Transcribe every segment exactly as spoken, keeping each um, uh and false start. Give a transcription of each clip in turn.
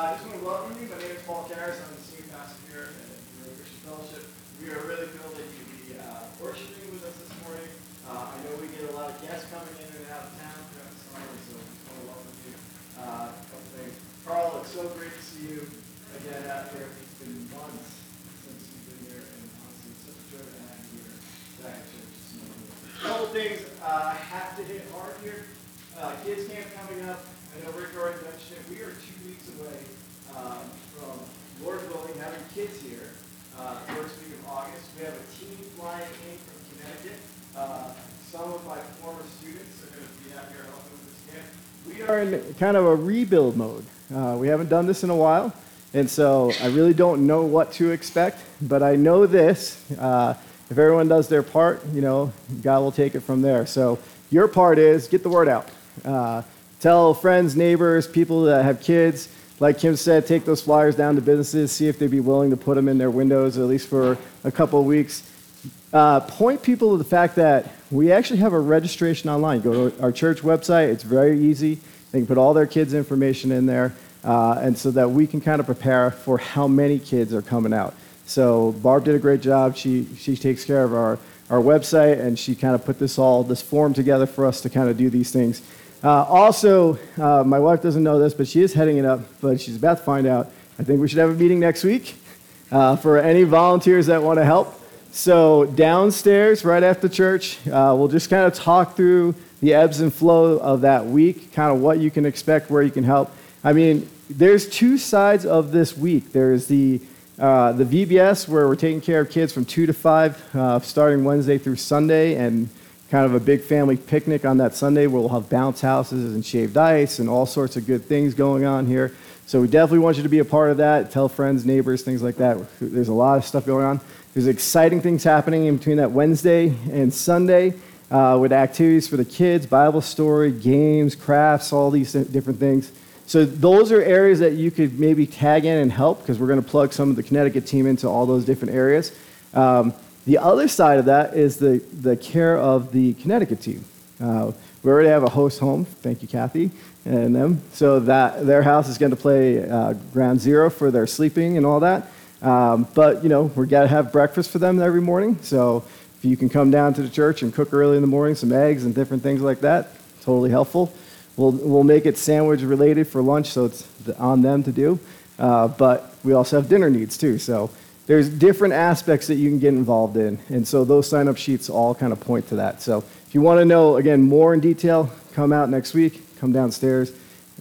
I just want to welcome you. My name is Paul Karras. I'm the senior pastor here at the Christian Fellowship. We are really thrilled that you be uh, worshiping with us this morning. Uh, I know we get a lot of guests coming in and out of town throughout the summer, so I just want to welcome you. Uh, a couple things. Carl, it's so great to see you again out here. It's been months since you've been here, and honestly, it's such a joy to have you here back at church this morning. A couple things uh, I have to hit hard here. Uh, kids camp coming up. I know Rick already mentioned it. We are two weeks away um, from Lord willing having kids here. Uh, first week of August. We have a team flying in from Connecticut. Uh, some of my former students are going to be out here helping with this camp. We are in kind of a rebuild mode. Uh, we haven't done this in a while, and so I really don't know what to expect. But I know this: uh, if everyone does their part, you know, God will take it from there. So your part is get the word out. Uh, Tell friends, neighbors, people that have kids. Like Kim said, take those flyers down to businesses, see if they'd be willing to put them in their windows, at least for a couple of weeks. Uh, point people to the fact that we actually have a registration online. Go to our church website. It's very easy. They can put all their kids' information in there, uh, and so that we can kind of prepare for how many kids are coming out. So Barb did a great job. She she takes care of our, our website, and she kind of put this all, this form together for us to kind of do these things. Uh, also, uh, my wife doesn't know this, but she is heading it up, but she's about to find out. I think we should have a meeting next week uh, for any volunteers that want to help. So downstairs, right after church, uh, we'll just kind of talk through the ebbs and flow of that week, kind of what you can expect, where you can help. I mean, there's two sides of this week. There's the uh, the V B S, where we're taking care of kids from two to five, uh, starting Wednesday through Sunday, and kind of a big family picnic on that Sunday where we'll have bounce houses and shaved ice and all sorts of good things going on here. So we definitely want you to be a part of that. Tell friends, neighbors, things like that. There's a lot of stuff going on. There's exciting things happening in between that Wednesday and Sunday uh, with activities for the kids, Bible story, games, crafts, all these different things. So those are areas that you could maybe tag in and help, because we're going to plug some of the Connecticut team into all those different areas. Um, The other side of that is the, the care of the Connecticut team. Uh, we already have a host home, thank you, Kathy, and them. So that their house is going to play uh, ground zero for their sleeping and all that. Um, but, you know, we've got to have breakfast for them every morning. So if you can come down to the church and cook early in the morning, some eggs and different things like that, totally helpful. We'll, we'll make it sandwich related for lunch, so it's on them to do. Uh, but we also have dinner needs, too. So there's different aspects that you can get involved in, and so those sign-up sheets all kind of point to that. So if you want to know, again, more in detail, come out next week, come downstairs.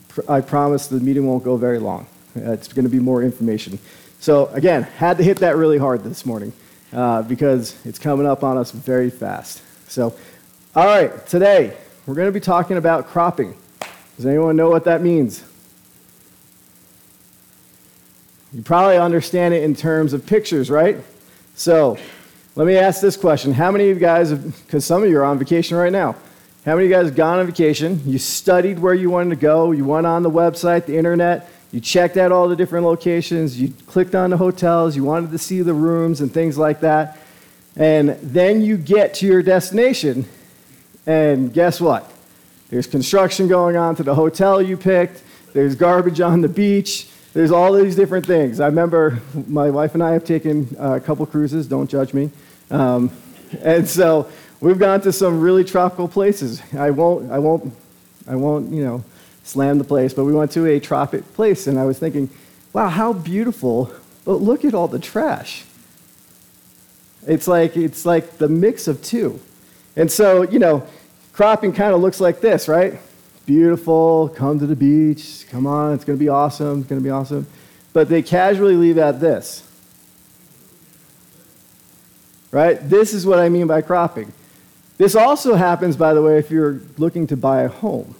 I promise the meeting won't go very long. It's going to be more information. So again, had to hit that really hard this morning uh, because it's coming up on us very fast. So, all right, today we're going to be talking about cropping. Does anyone know what that means? You probably understand it in terms of pictures, right? So let me ask this question. How many of you guys, because some of you are on vacation right now, how many of you guys have gone on vacation? You studied where you wanted to go. You went on the website, the internet. You checked out all the different locations. You clicked on the hotels. You wanted to see the rooms and things like that. And then you get to your destination, and guess what? There's construction going on to the hotel you picked. There's garbage on the beach. There's all these different things. I remember my wife and I have taken a couple cruises, don't judge me. Um, and so we've gone to some really tropical places. I won't, I won't, I won't, you know, slam the place, but we went to a tropic place, and I was thinking, wow, how beautiful, but look at all the trash. It's like, it's like the mix of two. And so, you know, cropping kind of looks like this, right? Beautiful, come to the beach, come on, it's going to be awesome, it's going to be awesome. But they casually leave out this. Right? This is what I mean by cropping. This also happens, by the way, if you're looking to buy a home.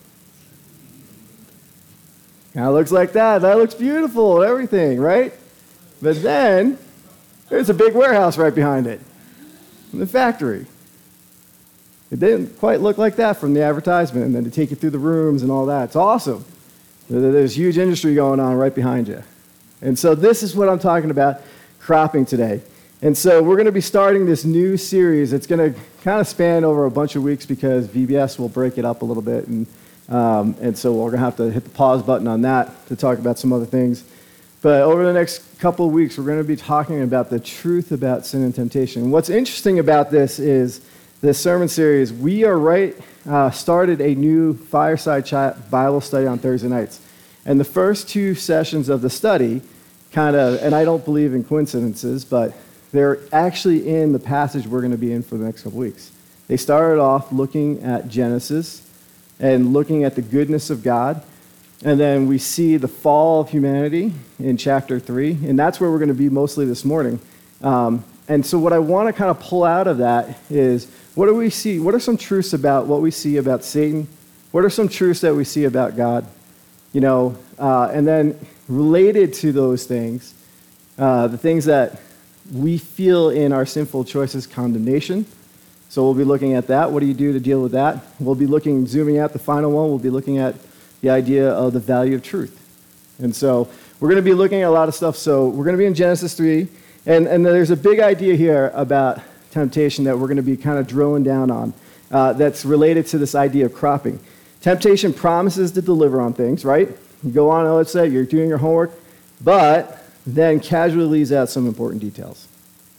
Kind of looks like that. That looks beautiful, everything, right? But then, there's a big warehouse right behind it. The factory. It didn't quite look like that from the advertisement, and then to take you through the rooms and all that. It's awesome. There's huge industry going on right behind you. And so this is what I'm talking about, cropping today. And so we're going to be starting this new series. It's going to kind of span over a bunch of weeks because V B S will break it up a little bit. And, um, and so we're going to have to hit the pause button on that to talk about some other things. But over the next couple of weeks, we're going to be talking about the truth about sin and temptation. What's interesting about this is this sermon series, we are right, uh, started a new fireside chat Bible study on Thursday nights. And the first two sessions of the study kind of, and I don't believe in coincidences, but they're actually in the passage we're going to be in for the next couple weeks. They started off looking at Genesis and looking at the goodness of God. And then we see the fall of humanity in chapter three. And that's where we're going to be mostly this morning. Um, and so what I want to kind of pull out of that is, what do we see? What are some truths about what we see about Satan? What are some truths that we see about God? You know, uh, and then related to those things, uh, the things that we feel in our sinful choices, condemnation. So we'll be looking at that. What do you do to deal with that? We'll be looking, zooming out the final one, we'll be looking at the idea of the value of truth. And so we're going to be looking at a lot of stuff. So we're going to be in Genesis three. And, and there's a big idea here about temptation that we're going to be kind of drilling down on uh, that's related to this idea of cropping. Temptation promises to deliver on things, right? You go on, let's say, you're doing your homework, but then casually leaves out some important details.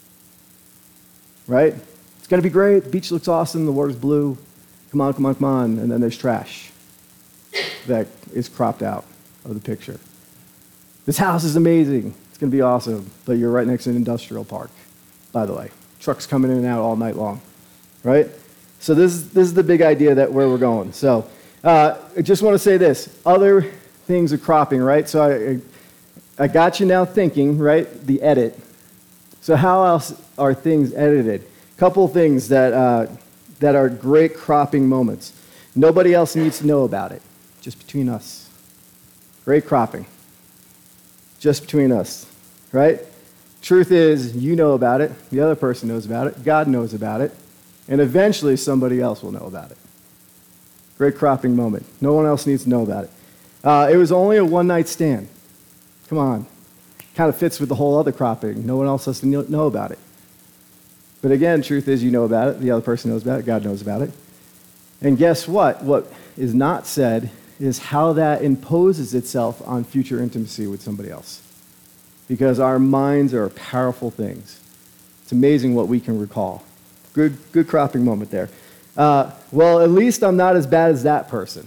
Right? It's going to be great. The beach looks awesome. The water's blue. Come on, come on, come on. And then there's trash that is cropped out of the picture. This house is amazing. It's going to be awesome. But you're right next to an industrial park, by the way. Trucks coming in and out all night long. Right? So this is, this is the big idea that where we're going. So uh, I just want to say this. Other things of cropping, right? So I, I got you now thinking, right? The edit. So how else are things edited? A couple things that, uh, that are great cropping moments. Nobody else needs to know about it. Just between us. Great cropping. Just between us, right? Truth is, you know about it, the other person knows about it, God knows about it, and eventually somebody else will know about it. Great cropping moment. No one else needs to know about it. Uh, it was only a one-night stand. Come on. Kind of fits with the whole other cropping. No one else has to know about it. But again, truth is, you know about it, the other person knows about it, God knows about it. And guess what? What is not said is how that imposes itself on future intimacy with somebody else. Because our minds are powerful things. It's amazing what we can recall. Good, good cropping moment there. Uh, well, at least I'm not as bad as that person.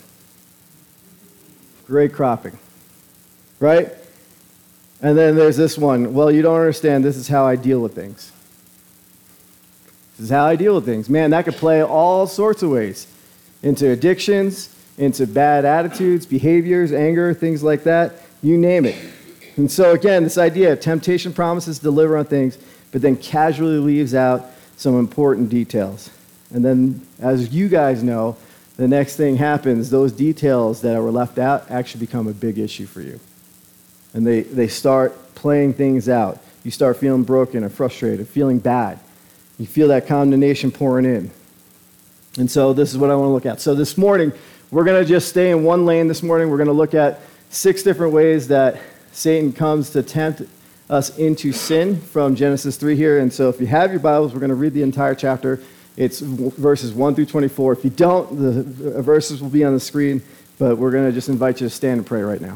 Great cropping. Right? And then there's this one. Well, you don't understand. This is how I deal with things. This is how I deal with things. Man, that could play all sorts of ways. Into addictions, into bad attitudes, behaviors, anger, things like that. You name it. And so again, this idea of temptation promises to deliver on things, but then casually leaves out some important details. And then, as you guys know, the next thing happens, those details that were left out actually become a big issue for you. And they, they start playing things out. You start feeling broken or frustrated, feeling bad. You feel that condemnation pouring in. And so this is what I want to look at. So this morning, we're going to just stay in one lane this morning. We're going to look at six different ways that Satan comes to tempt us into sin from Genesis three here. And so if you have your Bibles, we're going to read the entire chapter. It's verses one through twenty-four. If you don't, the verses will be on the screen, but we're going to just invite you to stand and pray right now.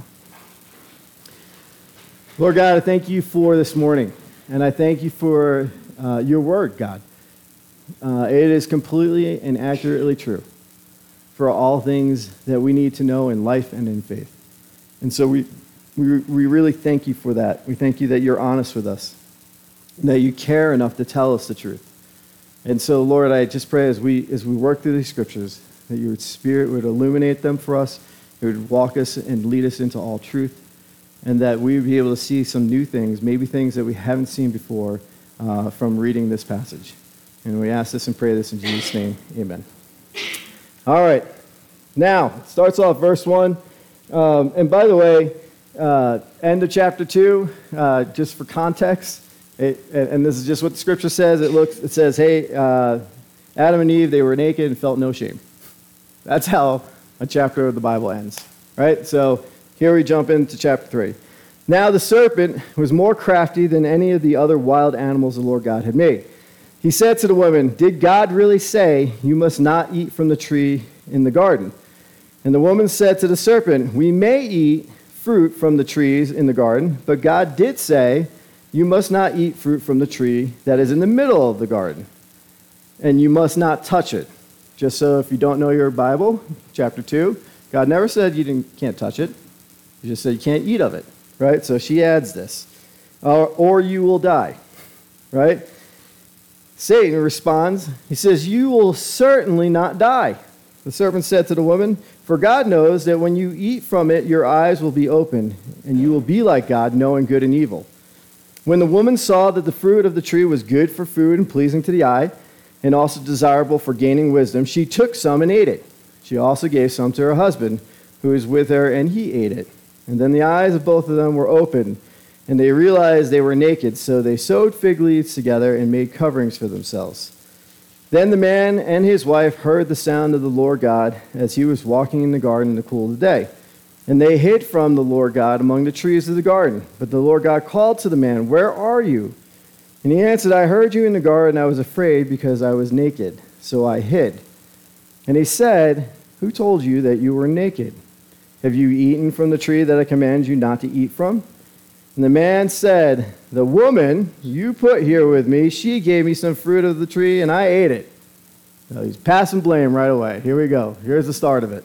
Lord God, I thank you for this morning, and I thank you for uh, your word, God. Uh, it is completely and accurately true for all things that we need to know in life and in faith. And so we, we, we really thank you for that. We thank you that you're honest with us, and that you care enough to tell us the truth. And so, Lord, I just pray as we as we work through these scriptures, that your Spirit would illuminate them for us, it would walk us and lead us into all truth, and that we would be able to see some new things, maybe things that we haven't seen before uh, from reading this passage. And we ask this and pray this in Jesus' name. Amen. All right. Now, it starts off verse one. Um, and by the way, uh, end of chapter two, uh, just for context, it, and this is just what the scripture says. It looks. It says, hey, uh, Adam and Eve, they were naked and felt no shame. That's how a chapter of the Bible ends, right? So here we jump into chapter three. Now the serpent was more crafty than any of the other wild animals the Lord God had made. He said to the woman, did God really say you must not eat from the tree in the garden? And the woman said to the serpent, we may eat fruit from the trees in the garden, but God did say, you must not eat fruit from the tree that is in the middle of the garden, and you must not touch it. Just so if you don't know your Bible, chapter two, God never said you didn't, can't touch it. He just said you can't eat of it, right? So she adds this, or, or you will die, right? Satan responds, he says, you will certainly not die. The serpent said to the woman, for God knows that when you eat from it, your eyes will be opened, and you will be like God, knowing good and evil. When the woman saw that the fruit of the tree was good for food and pleasing to the eye, and also desirable for gaining wisdom, she took some and ate it. She also gave some to her husband, who was with her, and he ate it. And then the eyes of both of them were opened, and they realized they were naked, so they sewed fig leaves together and made coverings for themselves. Then the man and his wife heard the sound of the Lord God as he was walking in the garden in the cool of the day. And they hid from the Lord God among the trees of the garden. But the Lord God called to the man, where are you? And he answered, I heard you in the garden. I was afraid because I was naked, so I hid. And he said, who told you that you were naked? Have you eaten from the tree that I commanded you not to eat from? And the man said, the woman you put here with me, she gave me some fruit of the tree, and I ate it. So he's passing blame right away. Here we go. Here's the start of it.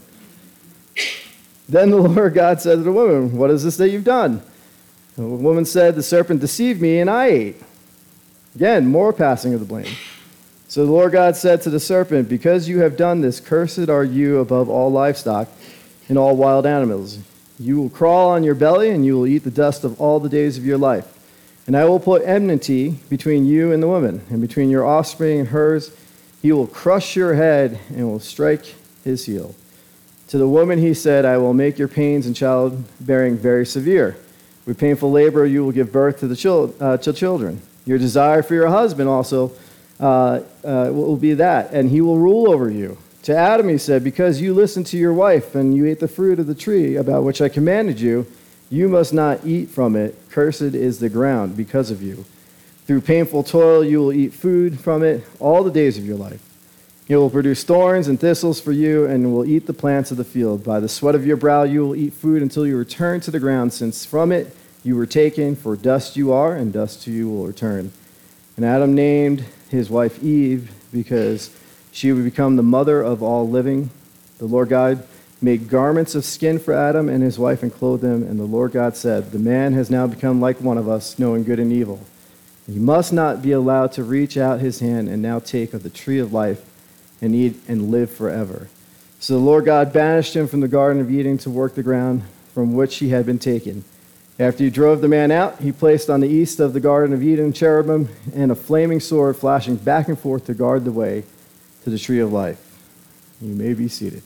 Then the Lord God said to the woman, what is this that you've done? The woman said, the serpent deceived me, and I ate. Again, more passing of the blame. So the Lord God said to the serpent, because you have done this, cursed are you above all livestock and all wild animals. You will crawl on your belly, and you will eat the dust of all the days of your life. And I will put enmity between you and the woman, and between your offspring and hers. He will crush your head and will strike his heel. To the woman he said, I will make your pains in childbearing very severe. With painful labor you will give birth to the chil- uh, to children. Your desire for your husband also uh, uh, will be that, and he will rule over you. To Adam he said, because you listened to your wife and you ate the fruit of the tree about which I commanded you, you must not eat from it. Cursed is the ground because of you. Through painful toil you will eat food from it all the days of your life. It will produce thorns and thistles for you, and will eat the plants of the field. By the sweat of your brow you will eat food until you return to the ground, since from it you were taken, for dust you are, and dust to you will return. And Adam named his wife Eve, because she would become the mother of all living. The Lord God made garments of skin for Adam and his wife and clothed them. And the Lord God said, the man has now become like one of us, knowing good and evil. He must not be allowed to reach out his hand and now take of the tree of life and eat and live forever. So the Lord God banished him from the Garden of Eden to work the ground from which he had been taken. After he drove the man out, he placed on the east of the Garden of Eden cherubim and a flaming sword flashing back and forth to guard the way to the tree of life. You may be seated.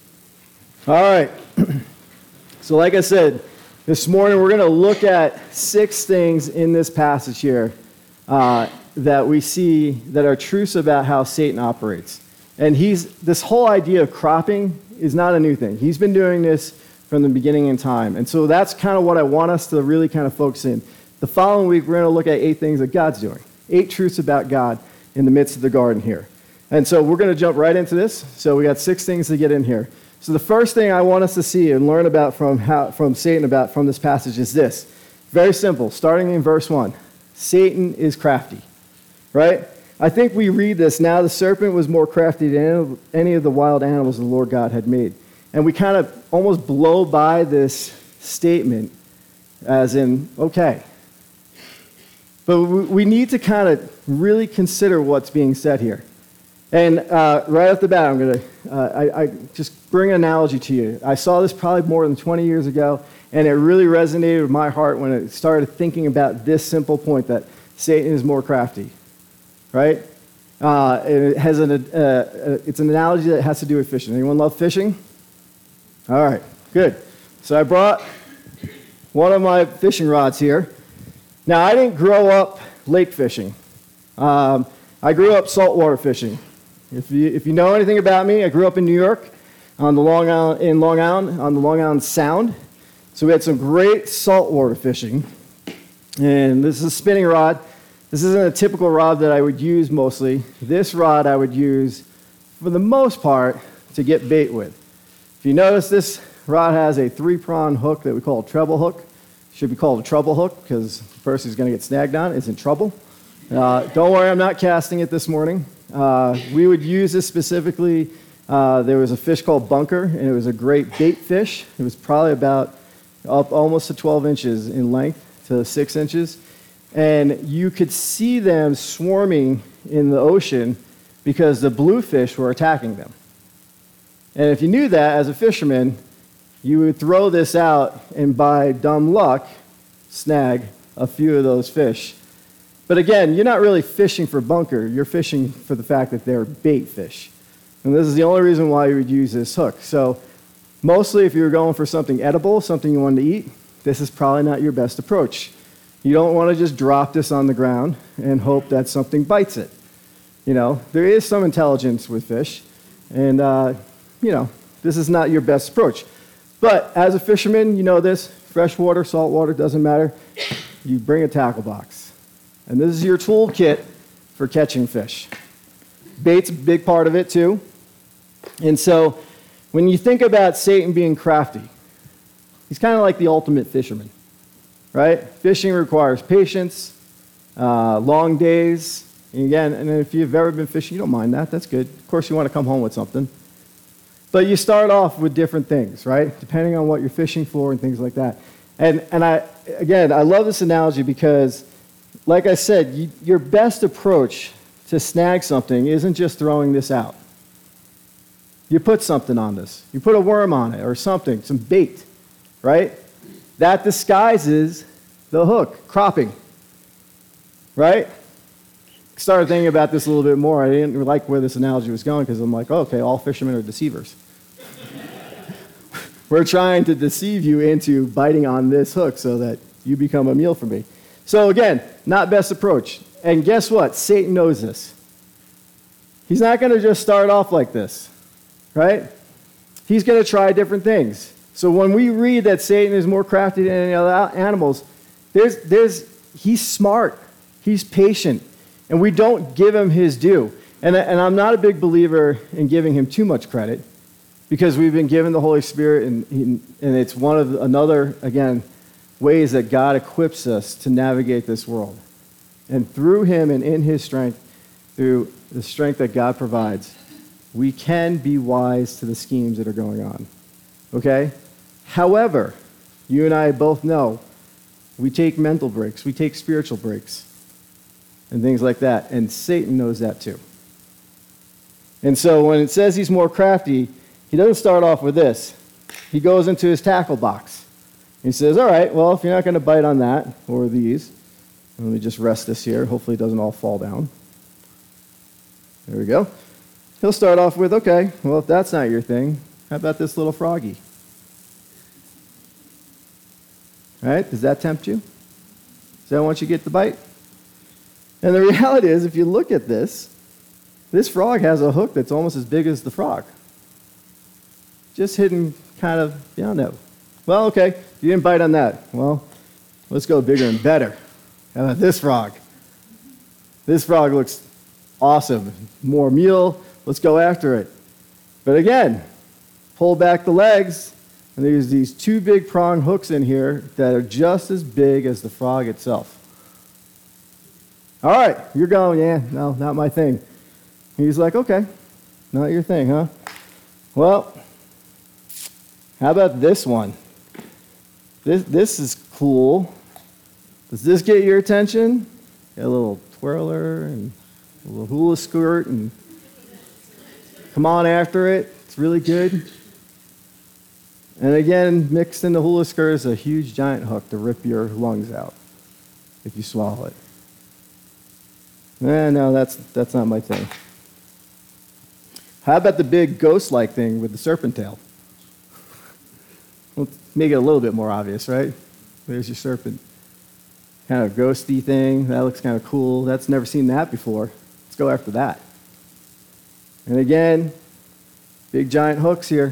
All right. So like I said, this morning we're going to look at six things in this passage here uh, that we see that are truths about how Satan operates. And he's this whole idea of cropping is not a new thing. He's been doing this from the beginning in time. And so that's kind of what I want us to really kind of focus in. The following week, we're going to look at eight things that God's doing. Eight truths about God in the midst of the garden here. And so we're going to jump right into this. So we got six things to get in here. So the first thing I want us to see and learn about from how, from Satan about from this passage is this. Very simple, starting in verse one. Satan is crafty, right? I think we read this, now the serpent was more crafty than any of the wild animals the Lord God had made. And we kind of almost blow by this statement as in, okay. But we need to kind of really consider what's being said here. And uh, right off the bat, I'm going to uh, I, I just bring an analogy to you. I saw this probably more than twenty years ago, and it really resonated with my heart when I started thinking about this simple point that Satan is more crafty, right? Uh, it has an, uh, it's an analogy that has to do with fishing. Anyone love fishing? All right, good. So I brought one of my fishing rods here. Now, I didn't grow up lake fishing. Um, I grew up saltwater fishing. If you, if you know anything about me, I grew up in New York, on the Long Island, in Long Island, on the Long Island Sound. So we had some great saltwater fishing. And this is a spinning rod. This isn't a typical rod that I would use mostly. This rod I would use, for the most part, to get bait with. If you notice, this Rod has a three-prong hook that we call a treble hook. Should be called a trouble hook because the person who's going to get snagged on is in trouble. Uh, don't worry, I'm not casting it this morning. Uh, we would use this specifically. Uh, there was a fish called bunker, and it was a great bait fish. It was probably about up almost to twelve inches in length to six inches. And you could see them swarming in the ocean because the bluefish were attacking them. And if you knew that as a fisherman, you would throw this out and by dumb luck, snag a few of those fish. But again, you're not really fishing for bunker. You're fishing for the fact that they're bait fish. And this is the only reason why you would use this hook. So mostly if you were going for something edible, something you wanted to eat, this is probably not your best approach. You don't want to just drop this on the ground and hope that something bites it. You know, there is some intelligence with fish, and, uh, you know, this is not your best approach. But as a fisherman, you know this, freshwater, saltwater, doesn't matter. You bring a tackle box. And this is your toolkit for catching fish. Bait's a big part of it, too. And so when you think about Satan being crafty, he's kind of like the ultimate fisherman, right? Fishing requires patience, uh, long days. And again, and if you've ever been fishing, you don't mind that. That's good. Of course, you want to come home with something. But you start off with different things, right? Depending on what you're fishing for and things like that. And, and I, again, I love this analogy because, like I said, you, your best approach to snag something isn't just throwing this out. You put something on this. You put a worm on it or something, some bait, right? That disguises the hook, cropping, right? Started thinking about this a little bit more. I didn't like where this analogy was going because I'm like, oh, okay, all fishermen are deceivers. We're trying to deceive you into biting on this hook so that you become a meal for me. So again, not best approach. And guess what? Satan knows this. He's not going to just start off like this, right? He's going to try different things. So when we read that Satan is more crafty than any other animals, there's, there's, he's smart. He's patient. And we don't give him his due. And, and I'm not a big believer in giving him too much credit because we've been given the Holy Spirit, and, he, and it's one of the, another, again, ways that God equips us to navigate this world. And through him and in his strength, through the strength that God provides, we can be wise to the schemes that are going on. Okay? However, you and I both know we take mental breaks, we take spiritual breaks, and things like that. And Satan knows that too. And so when it says he's more crafty, he doesn't start off with this. He goes into his tackle box. He says, all right, well, if you're not going to bite on that or these, let me just rest this here. Hopefully it doesn't all fall down. There we go. He'll start off with, okay, well, if that's not your thing, how about this little froggy? All right, does that tempt you? Does that want you to get the bite? And the reality is, if you look at this, this frog has a hook that's almost as big as the frog. Just hidden kind of, you don't know. Well, okay, you didn't bite on that. Well, let's go bigger and better. How about this frog? This frog looks awesome. More meal, let's go after it. But again, pull back the legs, and there's these two big prong hooks in here that are just as big as the frog itself. All right, you're going, yeah, no, not my thing. He's like, okay, not your thing, huh? Well, how about this one? This, this is cool. Does this get your attention? Got a little twirler and a little hula skirt and come on after it. It's really good. And again, mixed in the hula skirt is a huge giant hook to rip your lungs out if you swallow it. Eh, no, that's, that's not my thing. How about the big ghost-like thing with the serpent tail? Let's make it a little bit more obvious, right? There's your serpent. Kind of ghosty thing. That looks kind of cool. That's never seen that before. Let's go after that. And again, big giant hooks here.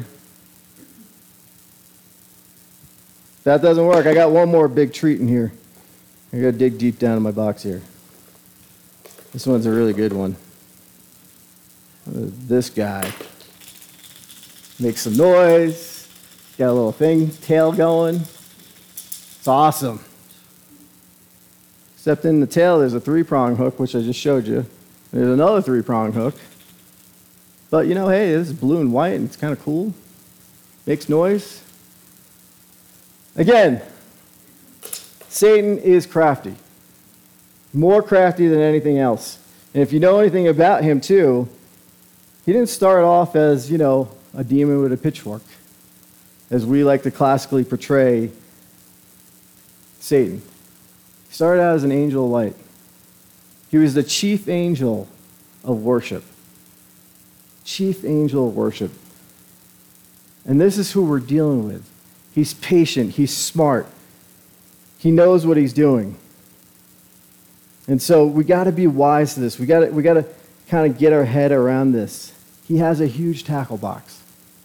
If that doesn't work, I got one more big treat in here. I got to dig deep down in my box here. This one's a really good one. Uh, this guy makes some noise. got a little thing, tail going. It's awesome. Except in the tail, there's a three-prong hook, which I just showed you. There's another three-prong hook. But, you know, hey, this is blue and white, and it's kind of cool. Makes noise. Again, Satan is crafty. More crafty than anything else. And if you know anything about him, too, he didn't start off as, you know, a demon with a pitchfork, as we like to classically portray Satan. He started out as an angel of light. He was the chief angel of worship. Chief angel of worship. And this is who we're dealing with. He's patient. He's smart. He knows what he's doing. And so we got to be wise to this. We got to we got to kind of get our head around this. He has a huge tackle box.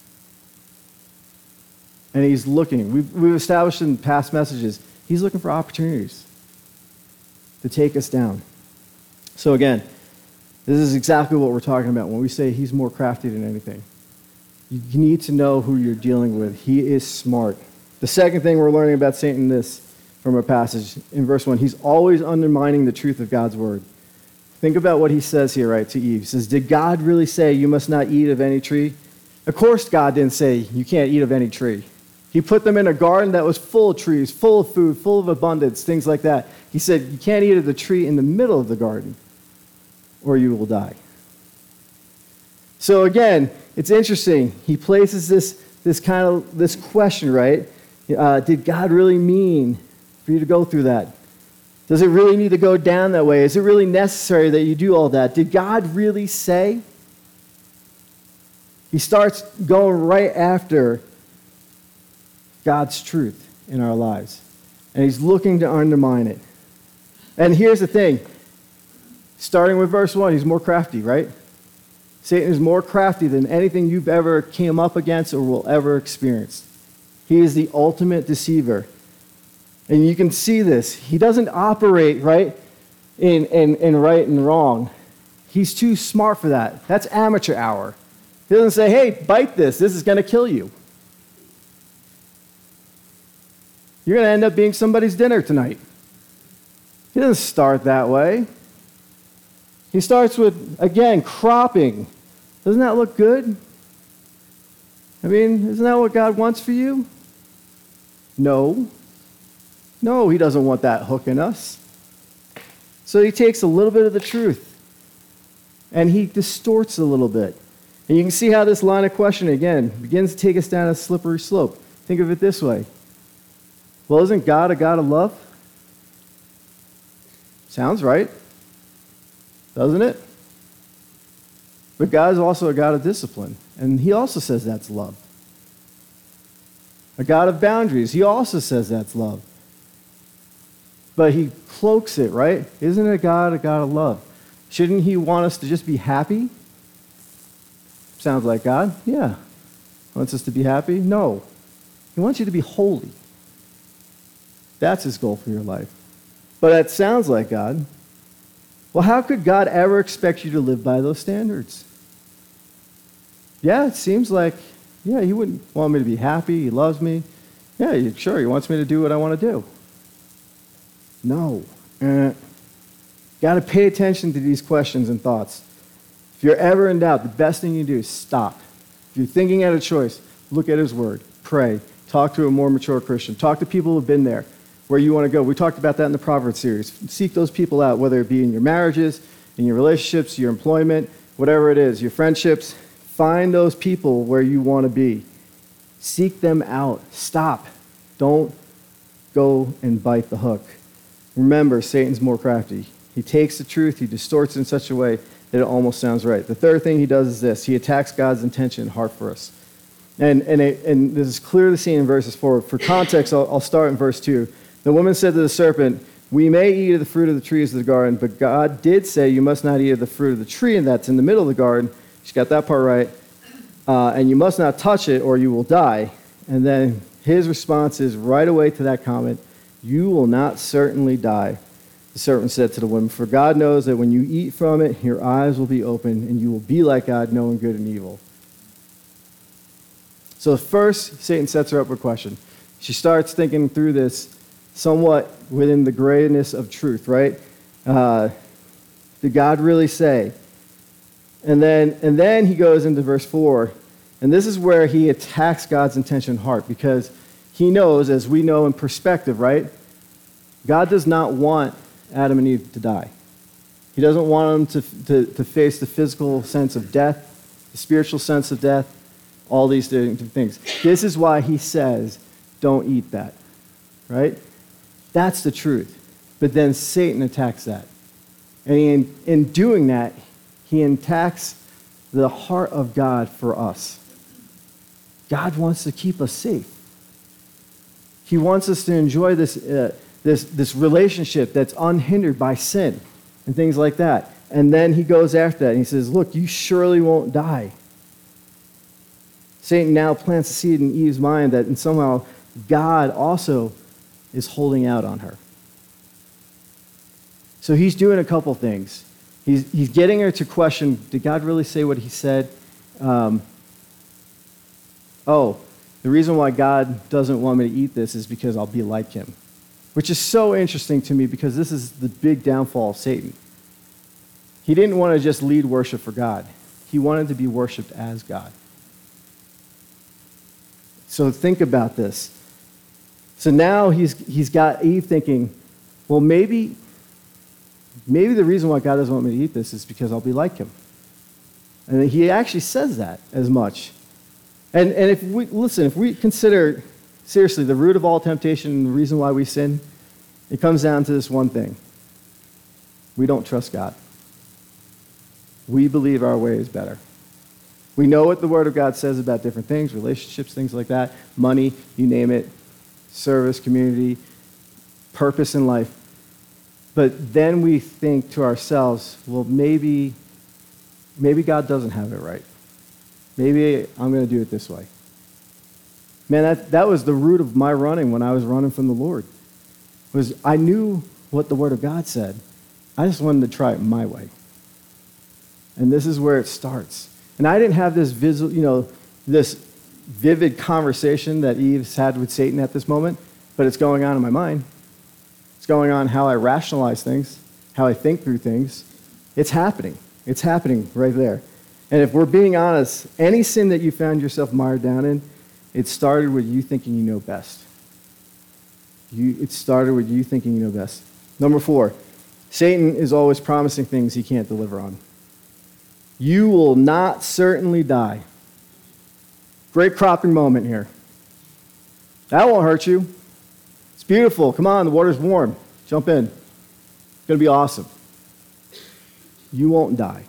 And he's looking. We've, we've established in past messages, he's looking for opportunities to take us down. So again, this is exactly what we're talking about when we say he's more crafty than anything. You need to know who you're dealing with. He is smart. The second thing we're learning about Satan this from our passage in verse one, he's always undermining the truth of God's word. Think about what he says here, right, to Eve. He says, did God really say you must not eat of any tree? Of course God didn't say you can't eat of any tree. He put them in a garden that was full of trees, full of food, full of abundance, things like that. He said you can't eat of the tree in the middle of the garden, or you will die. So again, it's interesting. He places this, this kind of this question, right? Uh, did God really mean for you to go through that? Does it really need to go down that way? Is it really necessary that you do all that? Did God really say? He starts going right after God's truth in our lives. And he's looking to undermine it. And here's the thing. Starting with verse one, he's more crafty, right? Satan is more crafty than anything you've ever came up against or will ever experience. He is the ultimate deceiver. And you can see this. He doesn't operate, right, in, in, in right and wrong. He's too smart for that. That's amateur hour. He doesn't say, hey, bite this. This is going to kill you. You're going to end up being somebody's dinner tonight. He doesn't start that way. He starts with, again, cropping. Doesn't that look good? I mean, isn't that what God wants for you? No. No, he doesn't want that hook in us. So he takes a little bit of the truth and he distorts a little bit. And you can see how this line of questioning, again, begins to take us down a slippery slope. Think of it this way. Well, isn't God a God of love? Sounds right, doesn't it? But God is also a God of discipline, and he also says that's love. A God of boundaries, he also says that's love. But he cloaks it, right? Isn't a God a God of love? Shouldn't he want us to just be happy? Sounds like God. Yeah. Wants us to be happy? No. He wants you to be holy. That's his goal for your life. But that sounds like God. Well, how could God ever expect you to live by those standards? Yeah, it seems like, yeah, he wouldn't want me to be happy. He loves me. Yeah, sure, he wants me to do what I want to do. No. Uh, got to pay attention to these questions and thoughts. If you're ever in doubt, the best thing you do is stop. If you're thinking at a choice, look at his word, pray, talk to a more mature Christian, talk to people who've been there, where you want to go. We talked about that in the Proverbs series. Seek those people out, whether it be in your marriages, in your relationships, your employment, whatever it is, your friendships. Find those people where you want to be. Seek them out. Stop. Don't go and bite the hook. Remember, Satan's more crafty. He takes the truth, he distorts it in such a way that it almost sounds right. The third thing he does is this. He attacks God's intention and heart for us. And, and, it, and this is clearly seen in verses forward. For context, I'll, I'll start in verse two. The woman said to the serpent, we may eat of the fruit of the trees of the garden, but God did say you must not eat of the fruit of the tree that's in the middle of the garden. She got that part right. Uh, and you must not touch it or you will die. And then his response is right away to that comment, you will not certainly die. The serpent said to the woman, for God knows that when you eat from it, your eyes will be open and you will be like God, knowing good and evil. So first, Satan sets her up with a question. She starts thinking through this somewhat within the grayness of truth, right? Uh, did God really say? And then, and then he goes into verse four, and this is where he attacks God's intention heart, because he knows, as we know in perspective, right? God does not want Adam and Eve to die. He doesn't want them to, to, to face the physical sense of death, the spiritual sense of death, all these different things. This is why he says, don't eat that, right? That's the truth. But then Satan attacks that. And in, in doing that, he attacks the heart of God for us. God wants to keep us safe. He wants us to enjoy this, uh, this, this relationship that's unhindered by sin and things like that. And then he goes after that and he says, look, you surely won't die. Satan now plants a seed in Eve's mind that and somehow God also is holding out on her. So he's doing a couple things. He's, he's getting her to question, did God really say what he said? Um, oh, the reason why God doesn't want me to eat this is because I'll be like him. Which is so interesting to me because this is the big downfall of Satan. He didn't want to just lead worship for God. He wanted to be worshiped as God. So think about this. So now he's, he's got Eve thinking, well, maybe, maybe the reason why God doesn't want me to eat this is because I'll be like him. And he actually says that as much. And, and if we, listen, if we consider, seriously, the root of all temptation and the reason why we sin, it comes down to this one thing. We don't trust God. We believe our way is better. We know what the Word of God says about different things, relationships, things like that, money, you name it, service, community, purpose in life. But then we think to ourselves, well, maybe, maybe God doesn't have it right. Maybe I'm going to do it this way. Man, that, that was the root of my running when I was running from the Lord. Was I knew what the Word of God said. I just wanted to try it my way. And this is where it starts. And I didn't have this visual, you know, this vivid conversation that Eve's had with Satan at this moment, but it's going on in my mind. It's going on how I rationalize things, how I think through things. It's happening. It's happening right there. And if we're being honest, any sin that you found yourself mired down in, it started with you thinking you know best. You, it started with you thinking you know best. Number four, Satan is always promising things he can't deliver on. You will not certainly die. Great cropping moment here. That won't hurt you. It's beautiful. Come on, the water's warm. Jump in. It's going to be awesome. You won't die.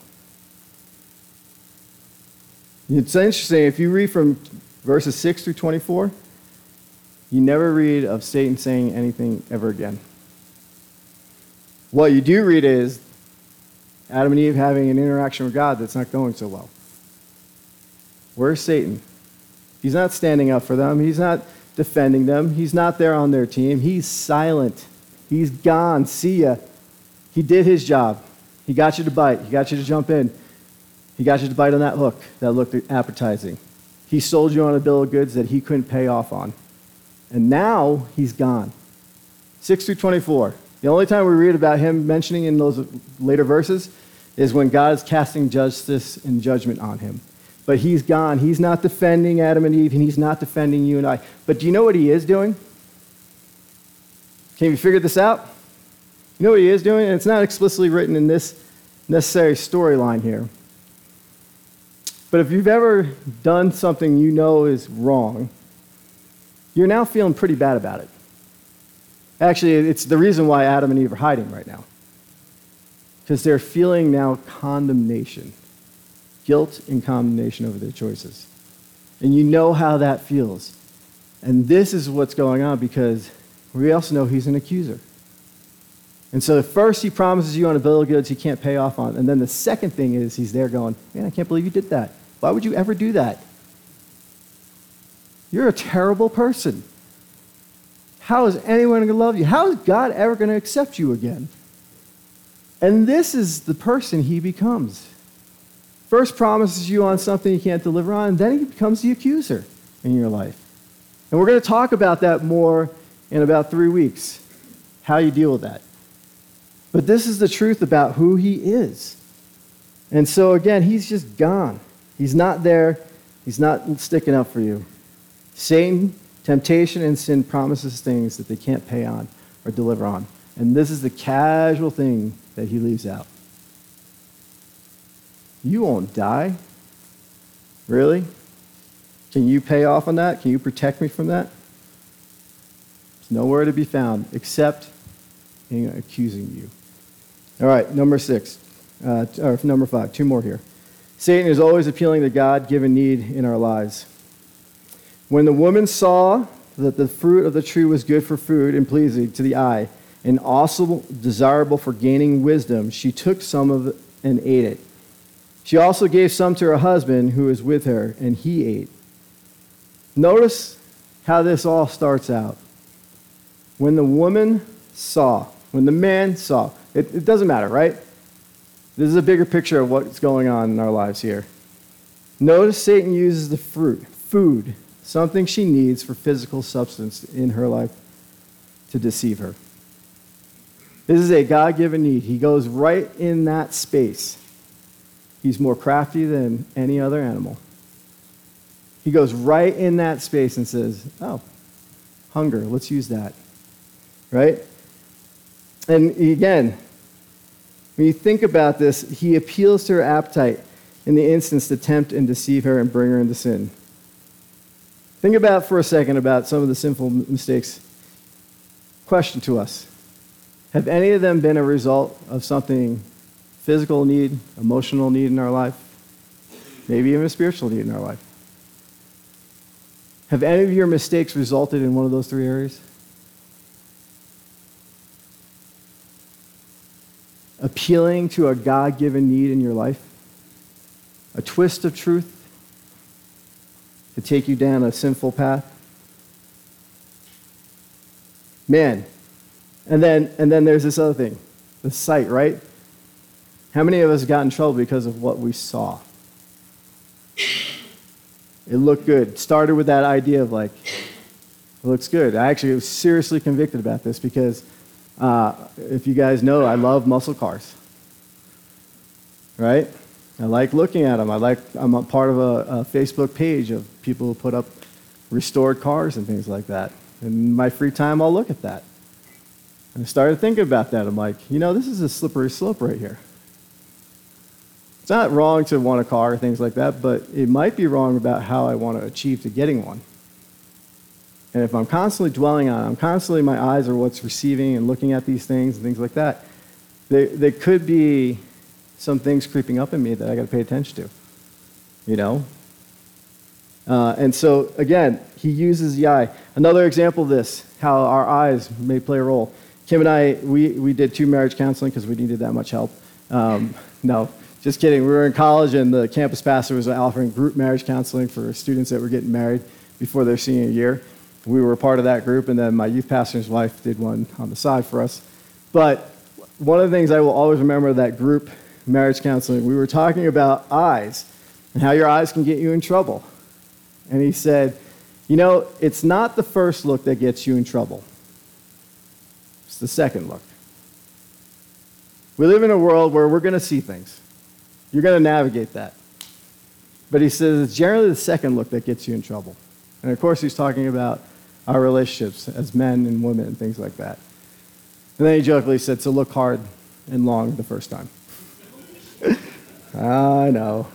It's interesting, if you read from verses six through twenty-four, you never read of Satan saying anything ever again. What you do read is Adam and Eve having an interaction with God that's not going so well. Where's Satan? He's not standing up for them. He's not defending them. He's not there on their team. He's silent. He's gone. See ya. He did his job. He got you to bite. He got you to jump in. He got you to bite on that hook that looked appetizing. He sold you on a bill of goods that he couldn't pay off on. And now he's gone. six through twenty-four. The only time we read about him mentioning in those later verses is when God is casting justice and judgment on him. But he's gone. He's not defending Adam and Eve, and he's not defending you and I. But do you know what he is doing? Can you figure this out? You know what he is doing? And it's not explicitly written in this necessary storyline here. But if you've ever done something you know is wrong, you're now feeling pretty bad about it. Actually, it's the reason why Adam and Eve are hiding right now. Because they're feeling now condemnation. Guilt and condemnation over their choices. And you know how that feels. And this is what's going on because we also know he's an accuser. And so at first he promises you on a bill of goods he can't pay off on. And then the second thing is he's there going, man, I can't believe you did that. Why would you ever do that? You're a terrible person. How is anyone going to love you? How is God ever going to accept you again? And this is the person he becomes. First promises you on something he can't deliver on, and then he becomes the accuser. in your life. And we're going to talk about that more in about three weeks, how you deal with that. But this is the truth about who he is. And so, again, he's just gone. He's not there. He's not sticking up for you. Satan, temptation, and sin promises things that they can't pay on or deliver on. And this is the casual thing that he leaves out. You won't die. Really? Can you pay off on that? Can you protect me from that? It's nowhere to be found except in accusing you. All right, number six. Uh, or number five, two more here. Satan is always appealing to God-given need in our lives. When the woman saw that the fruit of the tree was good for food and pleasing to the eye, and also desirable for gaining wisdom, she took some of it and ate it. She also gave some to her husband who was with her, and he ate. Notice how this all starts out. When the woman saw, when the man saw, it, it doesn't matter, right? This is a bigger picture of what's going on in our lives here. Notice Satan uses the fruit, food, something she needs for physical substance in her life to deceive her. This is a God-given need. He goes right in that space. He's more crafty than any other animal. He goes right in that space and says, oh, hunger, let's use that. Right? And again, when you think about this, he appeals to her appetite in the instance to tempt and deceive her and bring her into sin. Think about for a second about some of the sinful mistakes. Question to us. Have any of them been a result of something physical need, emotional need in our life? Maybe even a spiritual need in our life? Have any of your mistakes resulted in one of those three areas? Appealing to a God-given need in your life? A twist of truth to take you down a sinful path? Man, and then and then there's this other thing, the sight, right? How many of us got in trouble because of what we saw? It looked good. Started with that idea of like, it looks good. I actually was seriously convicted about this because uh, if you guys know, I love muscle cars, right? I like looking at them. I like, I'm a part of a, a Facebook page of people who put up restored cars and things like that. In my free time, I'll look at that. And I started thinking about that. I'm like, you know, this is a slippery slope right here. It's not wrong to want a car or things like that, but it might be wrong about how I want to achieve to getting one. And if I'm constantly dwelling on it, I'm constantly, my eyes are what's receiving and looking at these things and things like that, there, there could be some things creeping up in me that I got to pay attention to, you know? Uh, and so, again, he uses the eye. Another example of this, how our eyes may play a role. Kim and I, we, we did two marriage counseling because we needed that much help. Um, no, just kidding. We were in college, and the campus pastor was offering group marriage counseling for students that were getting married before their senior year. We were a part of that group, and then my youth pastor's wife did one on the side for us. But one of the things I will always remember that group marriage counseling, we were talking about eyes and how your eyes can get you in trouble. And he said, you know, it's not the first look that gets you in trouble. It's the second look. We live in a world where we're going to see things. You're going to navigate that. But he says it's generally the second look that gets you in trouble. And of course, he's talking about our relationships as men and women and things like that. And then he jokingly said, so look hard and long the first time. I know.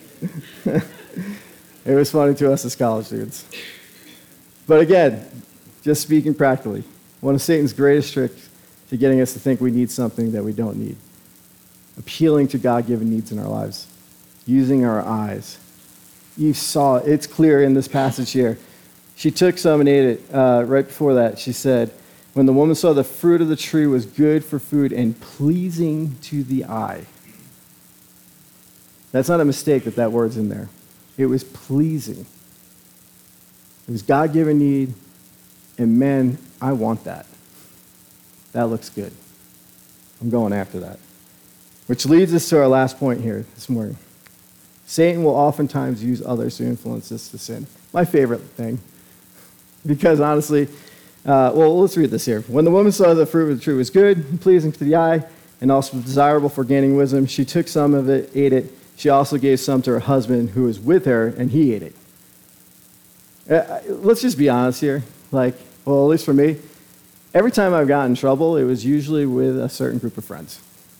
It was funny to us as college students. But again, just speaking practically, one of Satan's greatest tricks to getting us to think we need something that we don't need. Appealing to God-given needs in our lives. Using our eyes. You saw it. It's clear in this passage here. She took some and ate it. Uh, right before that, she said, when the woman saw the fruit of the tree was good for food and pleasing to the eye. That's not a mistake that that word's in there. It was pleasing. It was God-given need, and man, I want that. That looks good. I'm going after that. Which leads us to our last point here this morning. Satan will oftentimes use others to influence us to sin. My favorite thing. Because honestly, uh, well, let's read this here. When the woman saw the fruit of the tree was good and pleasing to the eye and also desirable for gaining wisdom, she took some of it, ate it. She also gave some to her husband who was with her, and he ate it. Uh, let's just be honest here. Like, well, at least for me, every time I've gotten in trouble, it was usually with a certain group of friends.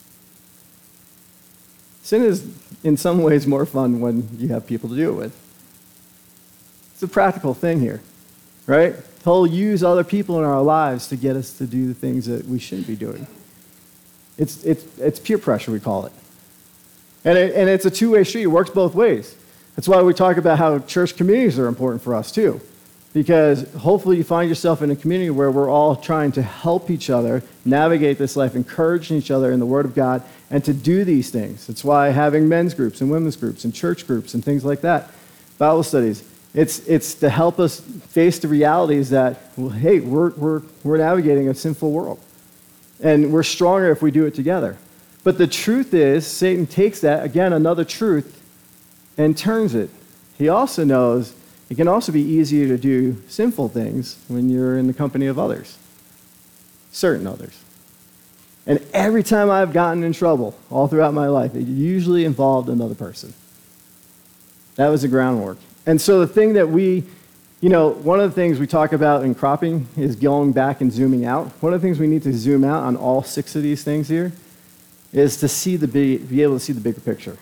Sin is, in some ways, more fun when you have people to do it with. It's a practical thing here, right? He'll use other people in our lives to get us to do the things that we shouldn't be doing. It's, it's, it's peer pressure, we call it. And, it. and it's a two-way street. It works both ways. That's why we talk about how church communities are important for us, too. Because hopefully you find yourself in a community where we're all trying to help each other navigate this life, encouraging each other in the Word of God, and to do these things. That's why having men's groups and women's groups and church groups and things like that, Bible studies, it's, it's to help us face the realities that, well, hey, we're, we're, we're navigating a sinful world. And we're stronger if we do it together. But the truth is, Satan takes that, again, another truth, and turns it. He also knows it can also be easier to do sinful things when you're in the company of others, certain others. And every time I've gotten in trouble, all throughout my life, it usually involved another person. That was the groundwork. And so the thing that we, you know, one of the things we talk about in cropping is going back and zooming out. One of the things we need to zoom out on all six of these things here is to see the big, be able to see the bigger picture.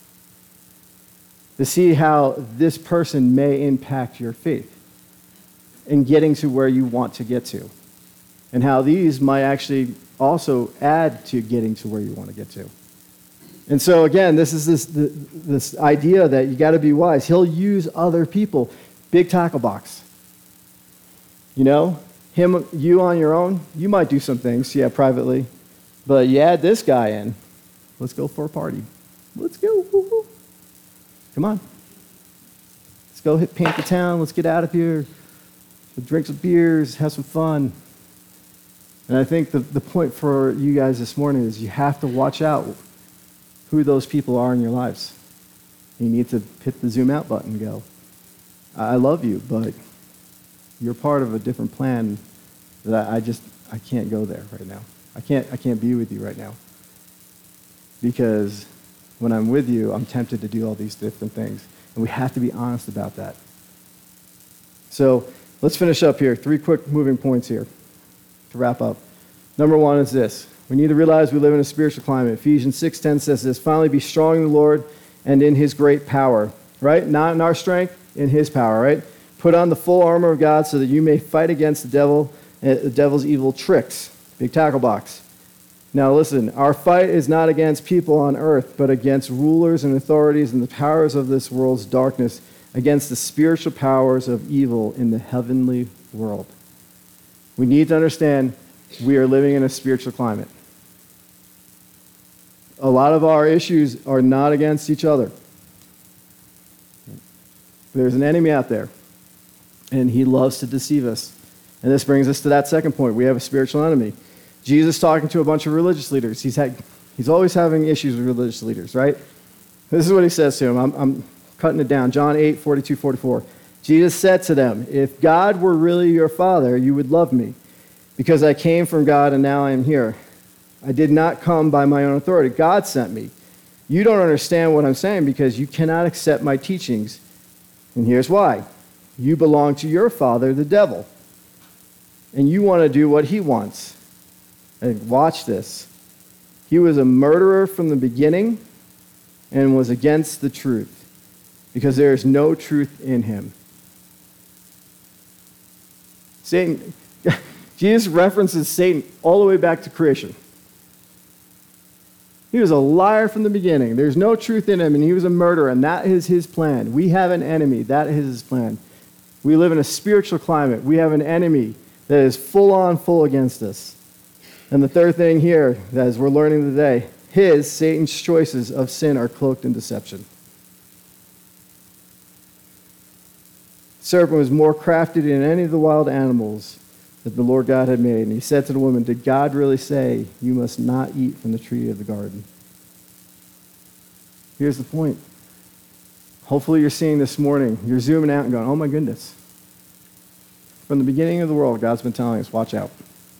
To see how this person may impact your faith in getting to where you want to get to. And how these might actually also add to getting to where you want to get to. And so again, this is this, this idea that you got to be wise. He'll use other people. Big tackle box. You know, him, you on your own, you might do some things, yeah, privately. But you add this guy in, let's go for a party. Let's go. Woo-hoo. Come on. Let's go hit paint the town. Let's get out of here. We'll drink some beers, have some fun. And I think the, the point for you guys this morning is you have to watch out who those people are in your lives. You need to hit the zoom out button and go, I love you, but you're part of a different plan that I just, I can't go there right now. I can't, I can't be with you right now. Because when I'm with you, I'm tempted to do all these different things. And we have to be honest about that. So let's finish up here. Three quick moving points here to wrap up. Number one is this. We need to realize we live in a spiritual climate. Ephesians six ten says this, finally be strong in the Lord and in his great power. Right? Not in our strength, in his power, right? Put on the full armor of God so that you may fight against the devil, uh, the devil's evil tricks. Big tackle box. Now listen, our fight is not against people on earth, but against rulers and authorities and the powers of this world's darkness, against the spiritual powers of evil in the heavenly world. We need to understand we are living in a spiritual climate. A lot of our issues are not against each other. There's an enemy out there, and he loves to deceive us. And this brings us to that second point. We have a spiritual enemy. Jesus talking to a bunch of religious leaders. He's had, he's always having issues with religious leaders, right? This is what he says to them. I'm, I'm cutting it down. John eight, forty-two, forty-four. Jesus said to them, if God were really your Father, you would love me, because I came from God and now I am here. I did not come by my own authority. God sent me. You don't understand what I'm saying because you cannot accept my teachings. And here's why. You belong to your father, the devil, and you want to do what he wants. And watch this. He was a murderer from the beginning and was against the truth because there is no truth in him. Satan, Jesus references Satan all the way back to creation. He was a liar from the beginning. There's no truth in him, and he was a murderer, and that is his plan. We have an enemy. That is his plan. We live in a spiritual climate. We have an enemy that is full on full against us. And the third thing here, as we're learning today, his, Satan's choices of sin are cloaked in deception. The serpent was more crafty than any of the wild animals that the Lord God had made. And he said to the woman, did God really say you must not eat from the tree of the garden? Here's the point. Hopefully you're seeing this morning, you're zooming out and going, oh my goodness. From the beginning of the world, God's been telling us, watch out.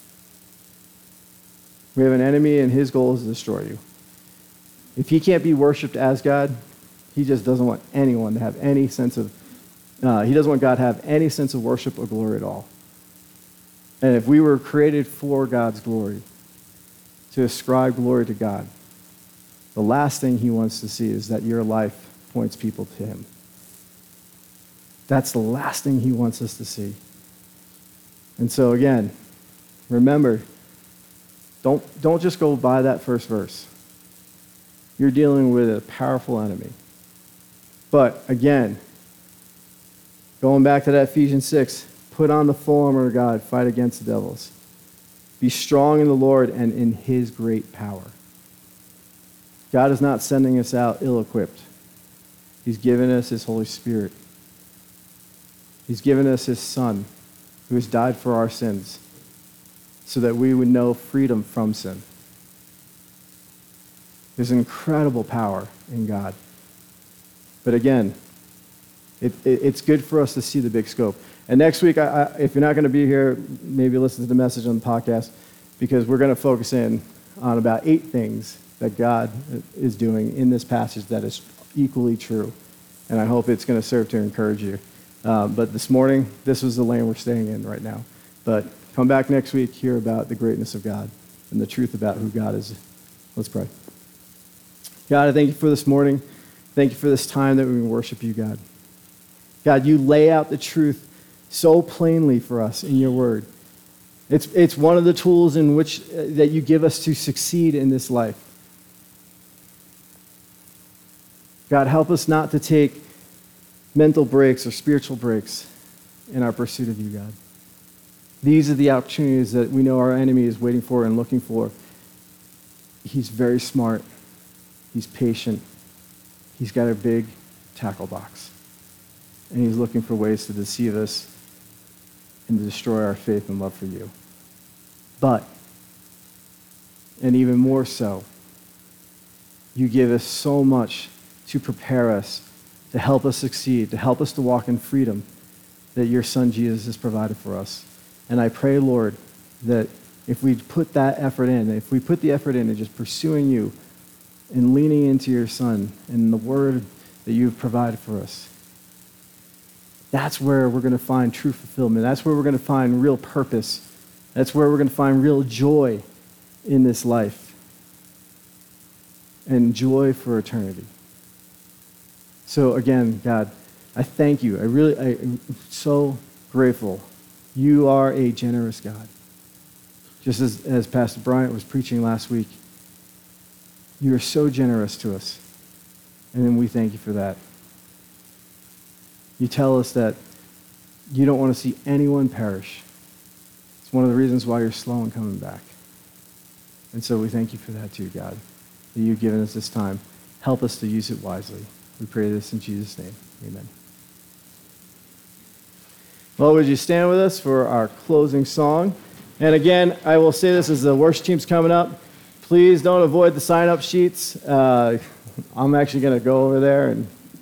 We have an enemy, and his goal is to destroy you. If he can't be worshipped as God, he just doesn't want anyone to have any sense of, uh, he doesn't want God to have any sense of worship or glory at all. And if we were created for God's glory, to ascribe glory to God, the last thing he wants to see is that your life points people to him. That's the last thing he wants us to see. And so again, remember, don't, don't just go by that first verse. You're dealing with a powerful enemy. But again, going back to that Ephesians six, put on the full armor of God, fight against the devils. Be strong in the Lord and in his great power. God is not sending us out ill-equipped. He's given us his Holy Spirit. He's given us his Son, who has died for our sins, so that we would know freedom from sin. There's incredible power in God. But again, it, it, it's good for us to see the big scope. And next week, I, I, if you're not going to be here, maybe listen to the message on the podcast, because we're going to focus in on about eight things that God is doing in this passage that is equally true. And I hope it's going to serve to encourage you. Uh, but this morning, this was the lane we're staying in right now. But come back next week, hear about the greatness of God and the truth about who God is. Let's pray. God, I thank you for this morning. Thank you for this time that we can worship you, God. God, you lay out the truth so plainly for us in your word. It's, it's one of the tools in which uh, that you give us to succeed in this life. God, help us not to take mental breaks or spiritual breaks in our pursuit of you, God. These are the opportunities that we know our enemy is waiting for and looking for. He's very smart. He's patient. He's got a big tackle box. And he's looking for ways to deceive us and to destroy our faith and love for you. But, and even more so, you give us so much to prepare us, to help us succeed, to help us to walk in freedom that your Son Jesus has provided for us. And I pray, Lord, that if we put that effort in, if we put the effort in just pursuing you and leaning into your Son and the word that you've provided for us, that's where we're going to find true fulfillment. That's where we're going to find real purpose. That's where we're going to find real joy in this life and joy for eternity. So again, God, I thank you. I really, I, I'm so grateful. You are a generous God. Just as, as Pastor Bryant was preaching last week, you are so generous to us. And then we thank you for that. You tell us that you don't want to see anyone perish. It's one of the reasons why you're slow in coming back. And so we thank you for that too, God, that you've given us this time. Help us to use it wisely. We pray this in Jesus' name. Amen. Well, would you stand with us for our closing song? And again, I will say this as the worship team's coming up. Please don't avoid the sign-up sheets. Uh, I'm actually going to go over there and